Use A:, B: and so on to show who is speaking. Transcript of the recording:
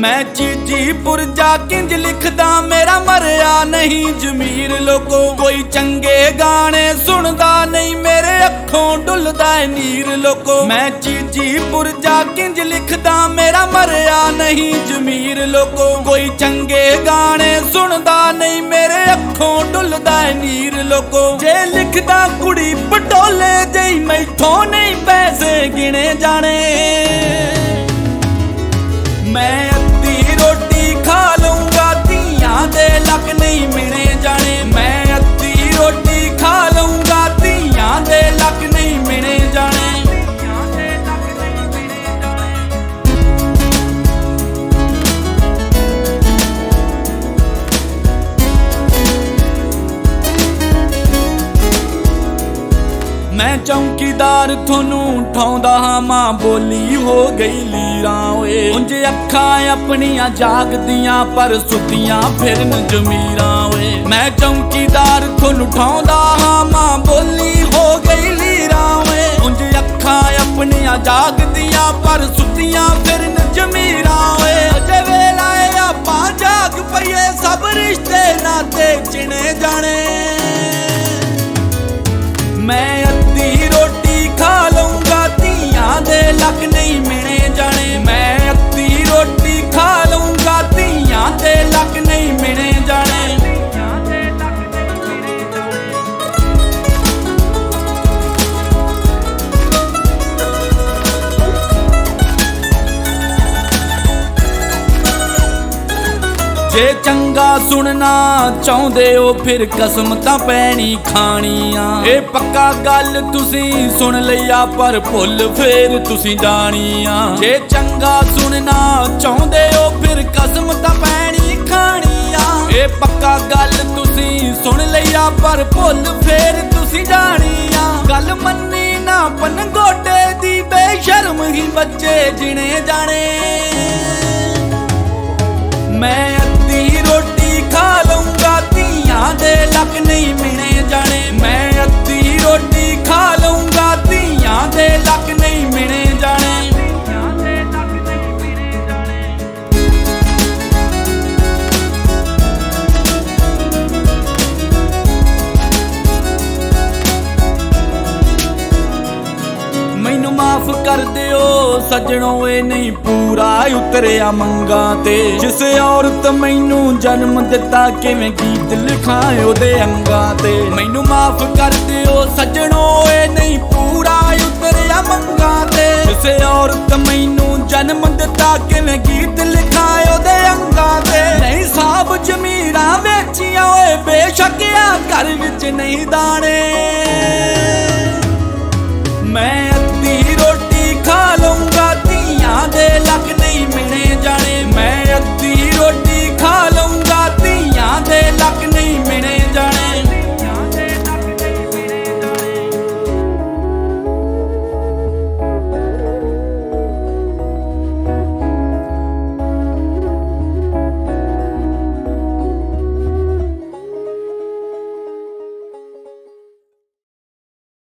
A: मैं चीजीपुर जा किंज लिखदा मेरा मरिया नहीं जमीर लोगो। कोई चंगे गाने सुनदा नहीं मेरे अखों डुलदा है नीर लोगो। मैं चीजीपुर जा किंज लिखदा मेरा मरिया नहीं जमीर लोगो। कोई चंगे गाने सुनदा नहीं मेरे अखों डुलदा है नीर लोगो। जे लिखदा कुड़ी पटोले जई मैथों नहीं पैसे गिने जाने। मैं अद्धी रोटी खा लूंगा तियां दे लक नहीं मिने जाने। मैं अद्धी रोटी खा लूंगा तियां दे लक नहीं मिने जाने। मैं चौकीदार थोनू उठाउंदा हां मां बोली हो गई लीरां ओए। उंज अखां अपनियां जागदियां पर सुतियां फिरन जमीरां ओए। मैं चौकीदार थोनू उठाउंदा हां मां बोली हो गई लीरां ओए। उंज अखां अपनियां जागदियां पर सुतियां फिरन जमीरां ओए। अजे वेला आपां जाग पईए सब रिश्ते नाते चिने जाने। मैं अद्धी रोटी खा लूंगा तियां दे लक नहीं मिने जाने। मैं अद्धी रोटी खा लूंगा तियां दे लक नहीं मिने जाने। जे चंगा सुनना चाहुंदे हो फिर कसम तां पैनी खानियां। ए पक्का गल तुसी सुन लिया पर भुल फिर तुसी जानियां। जे चंगा सुनना चाहुंदे हो फिर कसम तां पैनी खानियां। ए पक्का गल तुसी सुन लिया पर भुल फिर तुसी जानियां। गल मन्नी ना पनगोटे दी बेशर्म ही बच्चे जिने जाने। मैं अद्धी रोटी खा लूंगा तियां दे लक नहीं मिने जाने। मैं अद्धी रोटी खा लूंगा तियां दे लक नहीं मिने जाने। मैनू माफ कर दियो सजणों ए नहीं पूरा उतरिया मंगा ते। जिस औरत मैनू जन्म दिता किवें गीत लिखाए ओदे अंगां ते। मैनू माफ कर दियो सजणों ए नहीं पूरा उतरिया मंगा ते। जिस औरत मैनू जन्म दिता किवें गीत लिखाए ओदे अंगां ते। नहीं साहब जमीरां वेचियां ओए बेशक आ घर विच नहीं दाने।